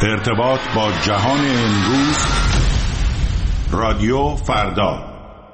ارتباط با جهان امروز، رادیو فردا.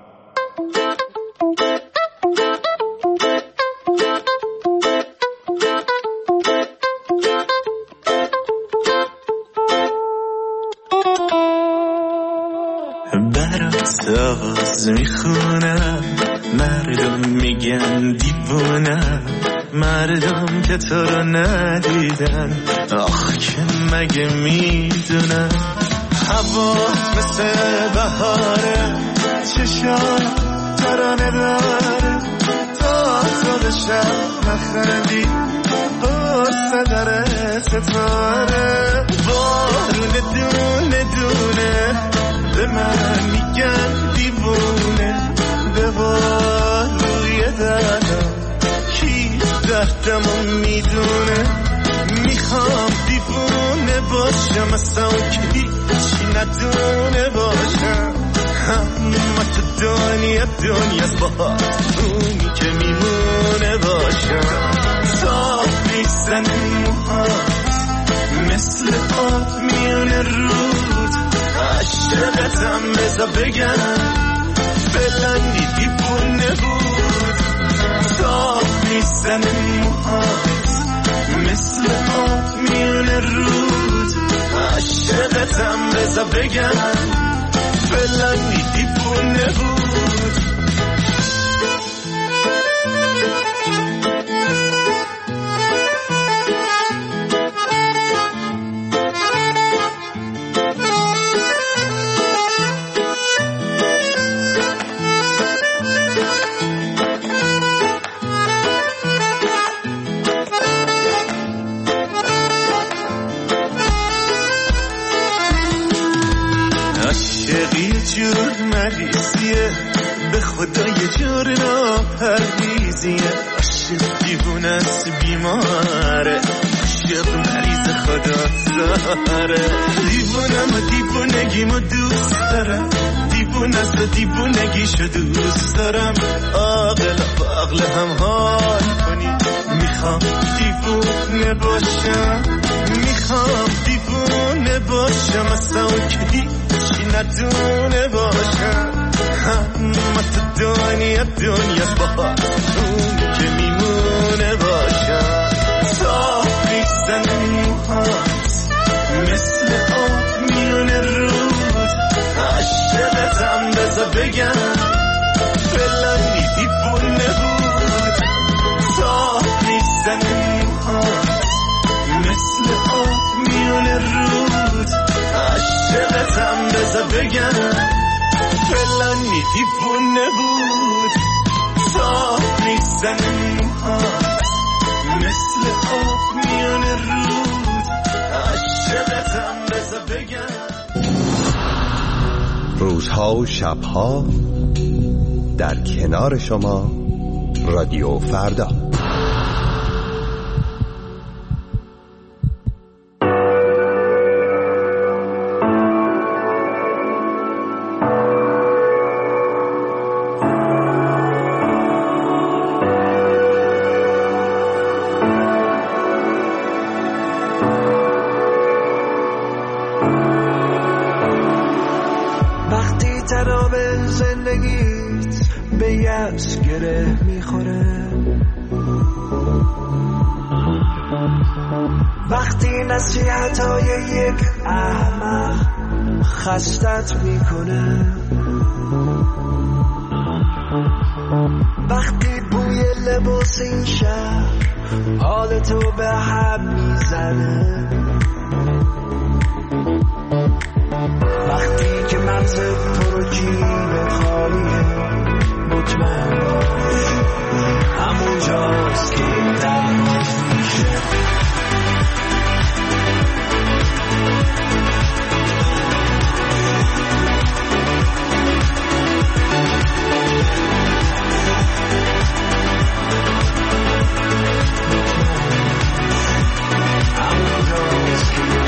برات آواز میخونم، مردم میگن دیوونم، مردم که تو رو ندیدن آخ که مگه میدونن. هوا مثل بهاره، چشام ترانه داره، تا خودشم نخندی قصه داره ستاره. بارون دونه دونه به من میگن دیوونه، به باروی دردم کی دردمو میدونه. میخوام دیوونه باشم اصلا که هیچی ندونه باشم، اما تو دنیاست باهات اونی که میمونه باشم. صاف نیستن موهات مثل آب میونه رود، عشقتم بذار بگم فلانی دیوونه بود. صاف نیستن موهات مثل آب میونه رود، عشقتم بذار بگم فلانی دیوونه بود. جور مریضیه به خدا یه جور ناپرهیزیه، عاشق دیوونه است بیماره، عاشق مریض خدا ساره. دیوونم و دیوونگیمو دوست دارم، دیوونه است و دیوونگیشو دوست دارم. عاقل و عقل هم حال کنی، میخوام دیوونه باشم، میخوام دیوونه باشم اصلا که هیچی ندونه باشم، اما تو دنیاست باهات اون که میمونه باشم. صاف نیستن موهات مثل آب میونه رود، عشقتم بذار بگم فلانی دیوونه بود. صاف نیستن موهات مثل آب میونه رود، عشقتم بذار بگم فلانی دیوونه بود. صاف نیستن موهات مثل آب میونه رود، عشقتم بذار بگم. روزها و شبها در کنار شما، رادیو فردا. وقتی نصیحتای یک احمق خستت میکنه، وقتی بوی لباس این شهر حالتو به هم میزنه، وقتی که مغزت پر و جیبت خالیه، مطمئن باش همونجاست که درمان میشه. همونجاست که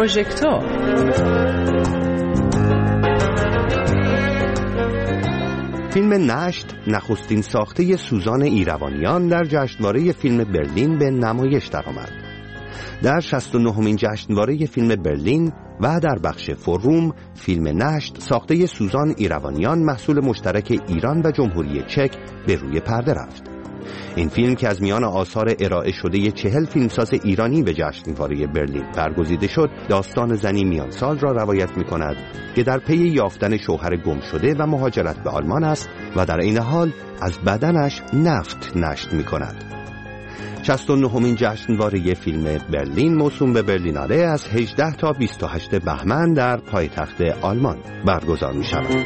پروژکتور. فیلم نشت نخستین ساخته سوزان ایروانیان در جشنواره فیلم برلین به نمایش درآمد. در 69مین جشنواره فیلم برلین و در بخش فروم، فیلم نشت ساخته سوزان ایروانیان محصول مشترک ایران و جمهوری چک به روی پرده رفت. این فیلم که از میان آثار ارائه شده 40 فیلمساز ایرانی به جشنواره برلین برگزیده شد، داستان زنی میان سال را روایت می‌کند که در پی یافتن شوهر گم شده و مهاجرت به آلمان است و در این حال از بدنش نفت نشت می‌کند. 69مین جشنواره فیلم برلین موسوم به برلیناله از 18 تا 28 بهمن در پایتخت آلمان برگزار می‌شود.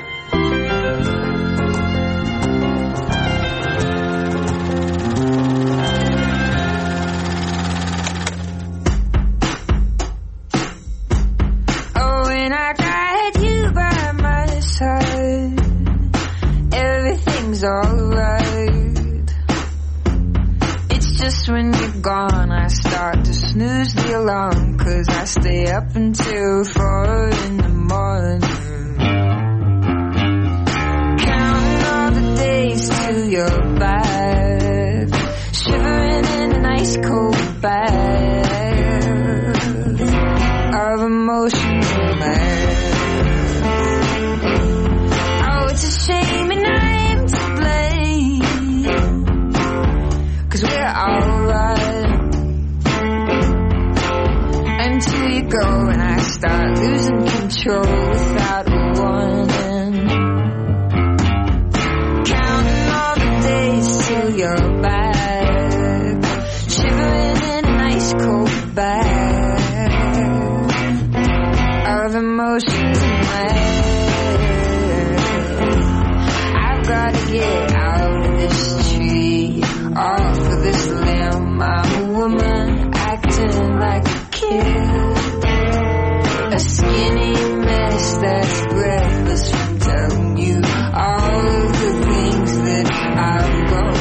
Alright. It's just when you're gone I start to snooze the alarm, 'cause I stay up until 4 in the morning, counting all the days till you're back, shivering in an ice cold bath of emotions and mad. Oh, it's a shame and I'm to blame, 'cause we're alright until you go and I start losing control without a warning, counting all the days till you're back, shivering in an ice cold bath of emotions and mad. I've gotta get out of this tree, off of this limb. I'm a woman acting like a kid, a skinny mess that's breathless from telling you all of the things that I've gone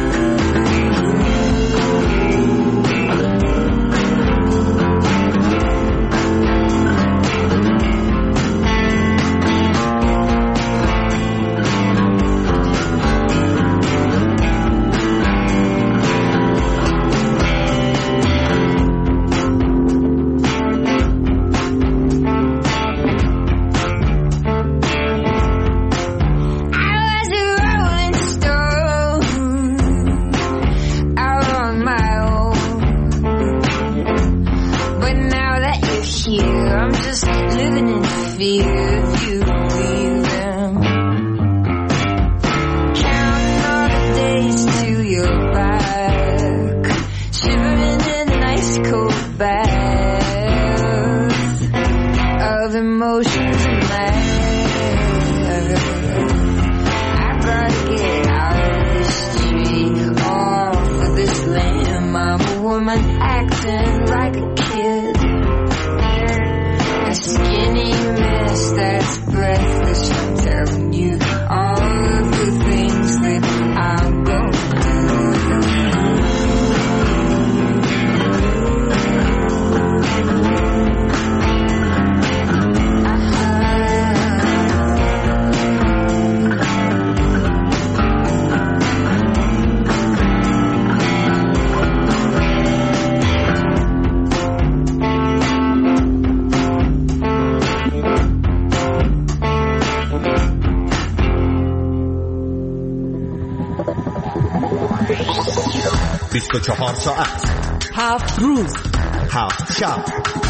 ساعت 7 روز 7 شب،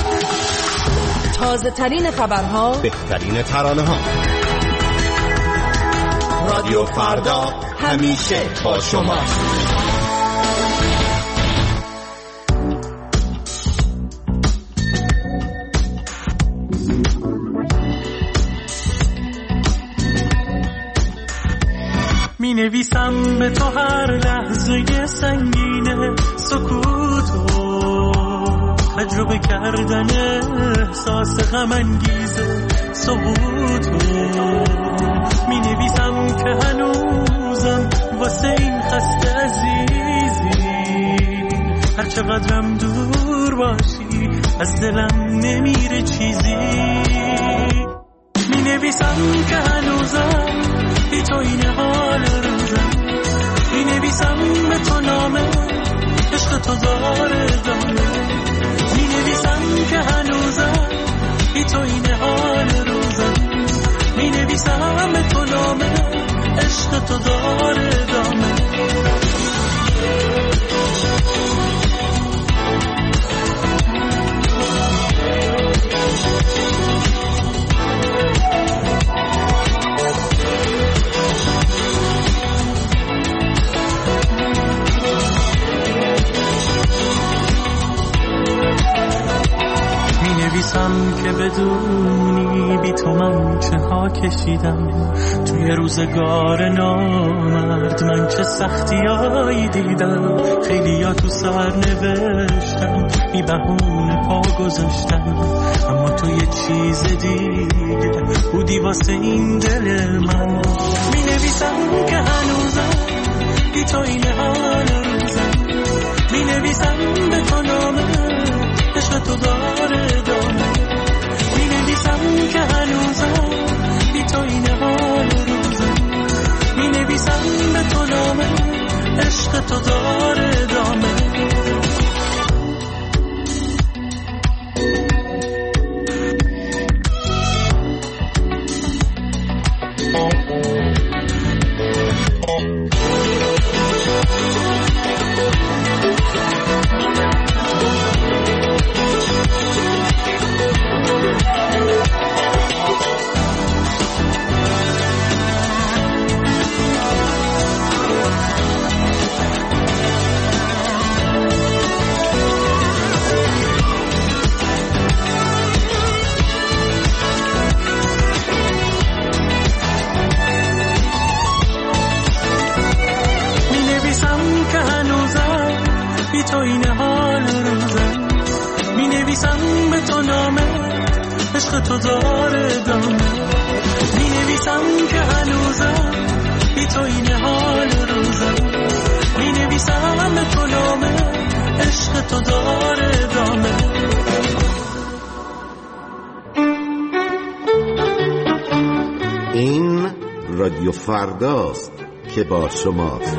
تازه ترین خبرها، بهترین ترانه ها. رادیو فردا همیشه با شما. می نویسم به تو هر لحظه سنگینه سکوتو، تجربه کردن احساس غم انگیزه سقوطو. می نویسم که هنوزم واسه این خسته عزیزی، هر چقدرم دور باشی از دلم نمیره چیزی. می نویسم که هنوزم بی تو این حال روزم، می نویسم به تو نامه عشق تو داره دامه، می نویسم که هنوزم بی تو این حال روزم، می نویسم به تو نامه عشق تو داره دامه. نویسم که بدونی بی تو من چه ها کشیدم، توی روزگار نامرد من چه سختیایی دیدم، خیلی ها تو سر نوشتم بی بهونه پا گذاشتم، اما تو یه چیز دیگه بودی واسه این دل من. می نویسم که هنوزم بی تو این حال روزم، می نویسم به تو نامه عشق تو داره دامه، می نویسم که هنوزم بی تو این حال روزم، می نویسم به تو نامه عشق تو داره دامه. تو این حال روزم، می نویسم به تو نامه عشق تو داره دامه، می نویسم که هنوزم بی تو این حال روزم، می نویسم به تو نامه عشق تو داره دامه. این رادیو فرداست که با شماست.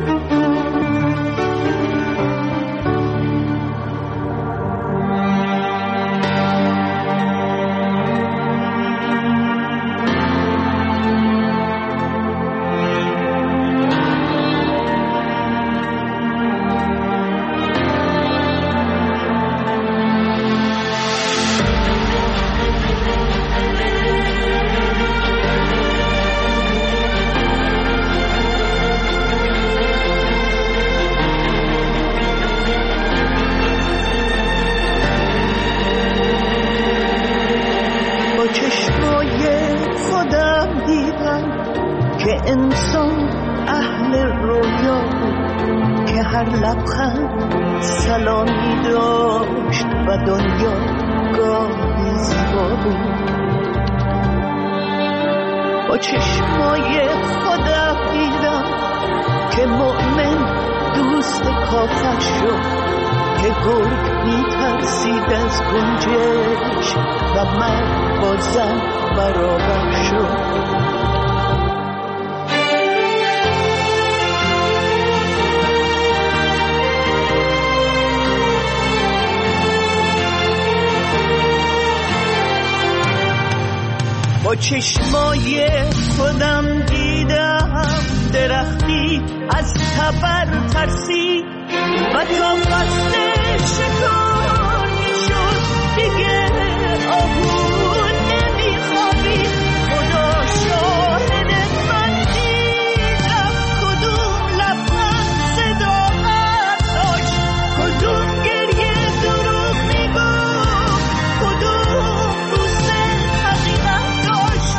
چشمای خودم دیدم درختی از تبر ترسی و تا فصل شکار میشد دیگه آهون نمیخوابی. خدا شاهد من دیدم کدوم لبخند صداقت داشت، کدوم گریه دروغ میگفت، کدوم روزه حقیقت داشت.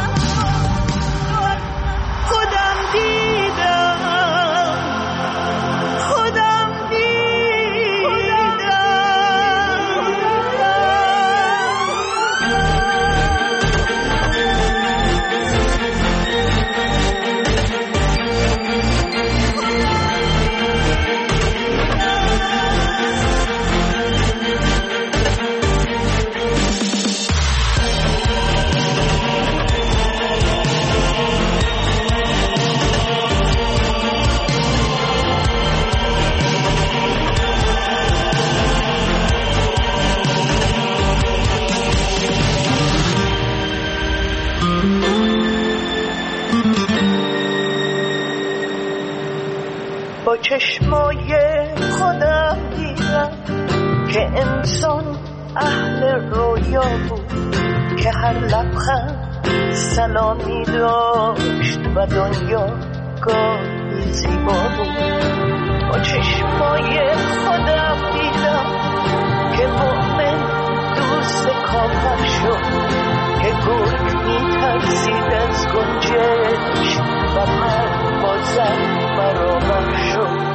خودم دیدم، خودم دیدم. با چشمای خودم دیدم که انسان اهل رویا بود، که هر لبخند سلامی داشت و دنیا گاهی زیبا بود. با چشمای خودم دیدم که مؤمن دوست کافر شد، که گرگ میترسید از گنجش و مرد با زن برابر شد.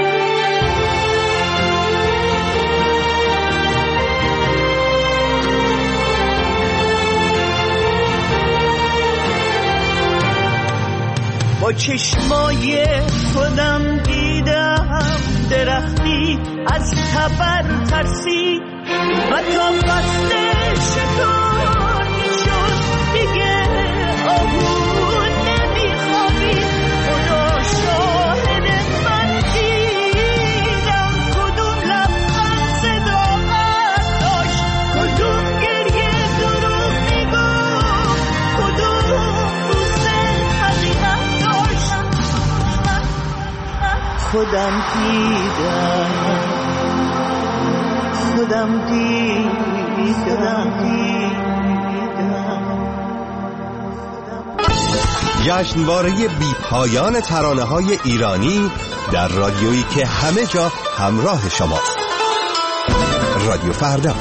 با چشمای خودم دیدم درختی از تبر ترسید و تا فصل شکاری شد دیگه آهو نمیخوابید. خدا شاهد من دیدم کدوم لبخند صداقت داشت، کدوم گریه دروغ میگفت، کدوم بوسه حقیقت داشت. خودم دیدم. جشنواره بی پایان ترانه‌های ایرانی در رادیویی که همه جا همراه شماست. رادیو فردا.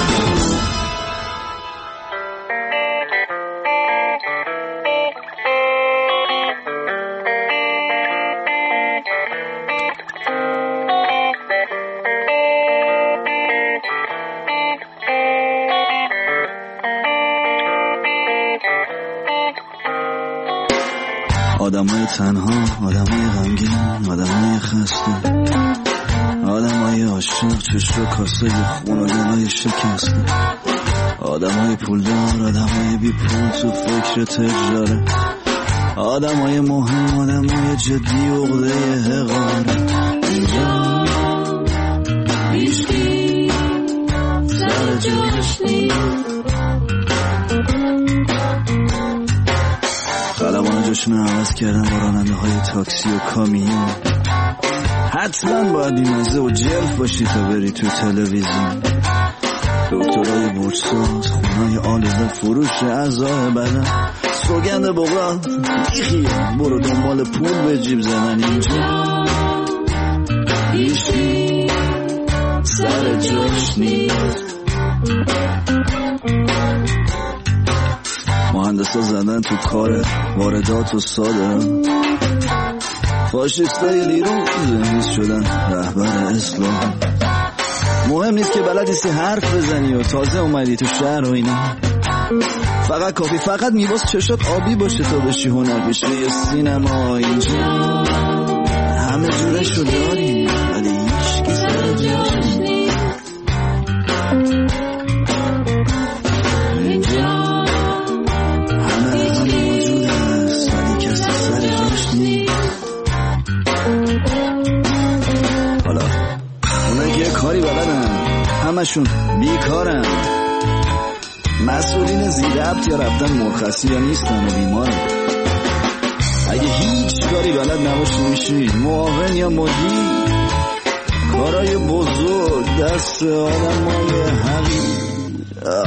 آدمای تنها، آدمای غمگین، آدمای خسته، آدمای عاشق، چشم و کاسه خون و دلای شکسته، آدمای پولدار، آدمای بی پول تو فکر تجاره، آدمای مهم، آدمای جدی و عقده حقاره. اینجا هیچکی سر جاش نیست، خلبان جاشون عوض کردن با راننده های تاکسی و کامیون. حتما باید بیمزه و جلف باشی تا بری تو تلویزیون. دکترهای برساز، خونهای آلوده، فروش اعضای بدن، سوگند بغران بیخیه، برو دنبال پول به جیب زدن. اینجا هیچی سر جاش نیست. مهندسا زدن تو کار واردات و صادرات، فاشیستای لیرون زنیز شدن رهبر اسلام. مهم نیست که بلد نیستی حرف بزنی و تازه اومدی تو شهر و اینا، فقط کافی فقط میباس چشات آبی باشه تا بشی هنر بشه یه سینما. اینجا همه جورشو داریم ولی هیچکی سر جاش نیست. کاری بلدن همشون بیکارن، مسئولین زیربط یا رفتن مرخصی یا نیستن و بیمارن. اگه هیچ کاری بلد نباشی میشی معاون یا مدیر. کارای بزرگ دست آدمای حقیر.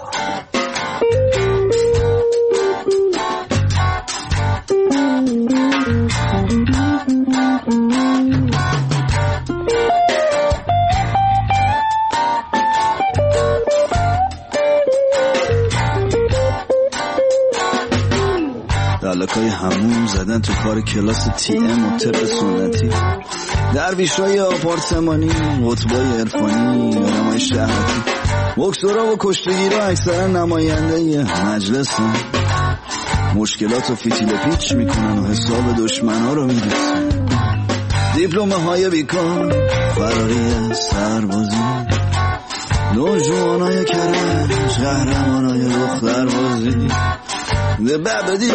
دلکای همون زدن تو کار کلاس تی ام و طب سنتی، درویشای آپارتمانی، قطبای عرفانی، آدمای شهرتی، بکسورا و کشتگیرا اکثرا نماینده مجلسن. مشکلات و فیتیل پیچ میکنن و حساب دشمنا رو میرسن. دیپلمه های بیکار، فراری سربازی، نوجوانای کرج، قهرمانای دختربازی. ده ببدی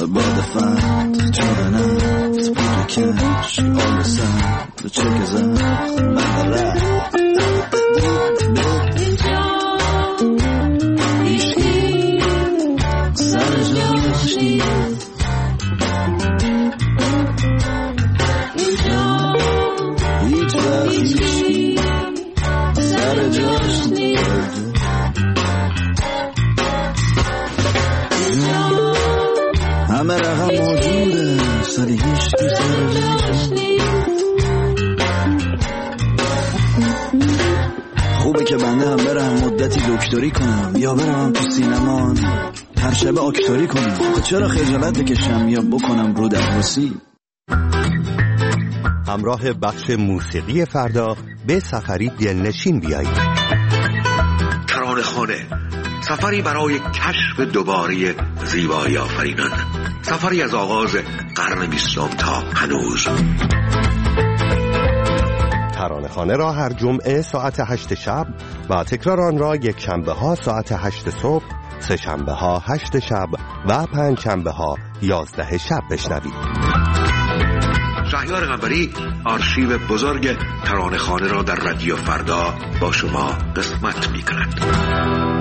باد فرد چاق نفت پودر کش آب سرد چک زد بندره ایشکی سر جاشتی هیچ وقت ایشکی سر جاشتی همه رقم موجوده سر هیچکی سر جاشتی خوبه که بنده هم برم مدتی دکتری کنم یا برم تو سینمان هر شب آکتوری کنم. چرا خجالت بکشم یا بکنم رو درواسی؟ همراه بخش موسیقی فردا به سفری دلنشین بیایید. ترانه‌خانه، سفری برای کشف دوباره زیبایی آفرینان، سفری از آغاز قرن 20 تا هنوز. ترانه‌خانه را هر جمعه ساعت 8 شب و تکرار آن را یک شنبه ها ساعت 8 صبح، سه شنبه ها 8 شب و پنج شنبه ها 11 شب بشنوید. شهریار قنبری آرشیو بزرگ ترانه‌خانه را در رادیو فردا با شما قسمت می‌کند.